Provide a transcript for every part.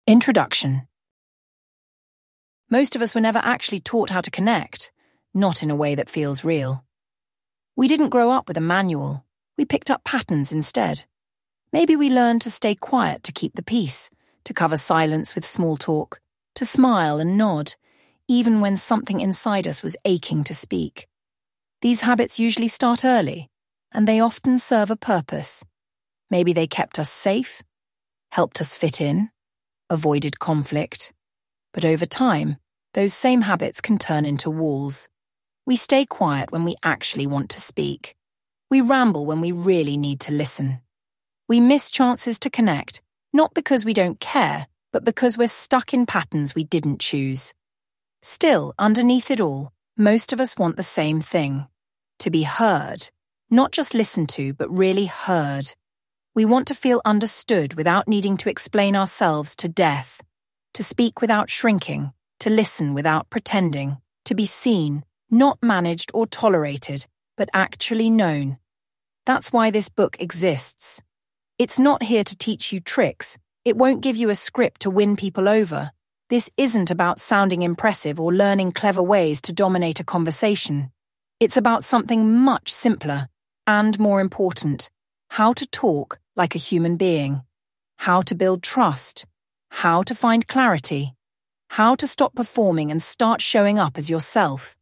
Introduction. Most of us were never actually taught how to connect, not in a way that feels real. We didn't grow up with a manual. We picked up patterns instead. Maybe we learned to stay quiet to keep the peace, to cover silence with small talk, to smile and nod, even when something inside us was aching to speak. These habits usually start early, and they often serve a purpose. Maybe they kept us safe, helped us fit in, avoided conflict. But over time, those same habits can turn into walls. We stay quiet when we actually want to speak. We ramble when we really need to listen. We miss chances to connect, not because we don't care, but because we're stuck in patterns we didn't choose. Still, underneath it all, most of us want the same thing: to be heard, not just listened to, but really heard. We want to feel understood without needing to explain ourselves to death, to speak without shrinking, to listen without pretending, to be seen, not managed or tolerated, but actually known. That's why this book exists. It's not here to teach you tricks. It won't give you a script to win people over. This isn't about sounding impressive or learning clever ways to dominate a conversation. It's about something much simpler and more important: how to talk like a human being, how to build trust, how to find clarity, how to stop performing and start showing up as yourself.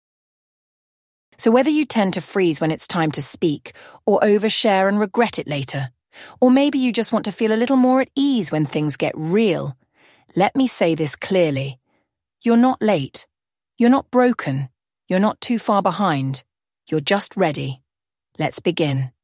So whether you tend to freeze when it's time to speak, or overshare and regret it later, or maybe you just want to feel a little more at ease when things get real, let me say this clearly. You're not late. You're not broken. You're not too far behind. You're just ready. Let's begin.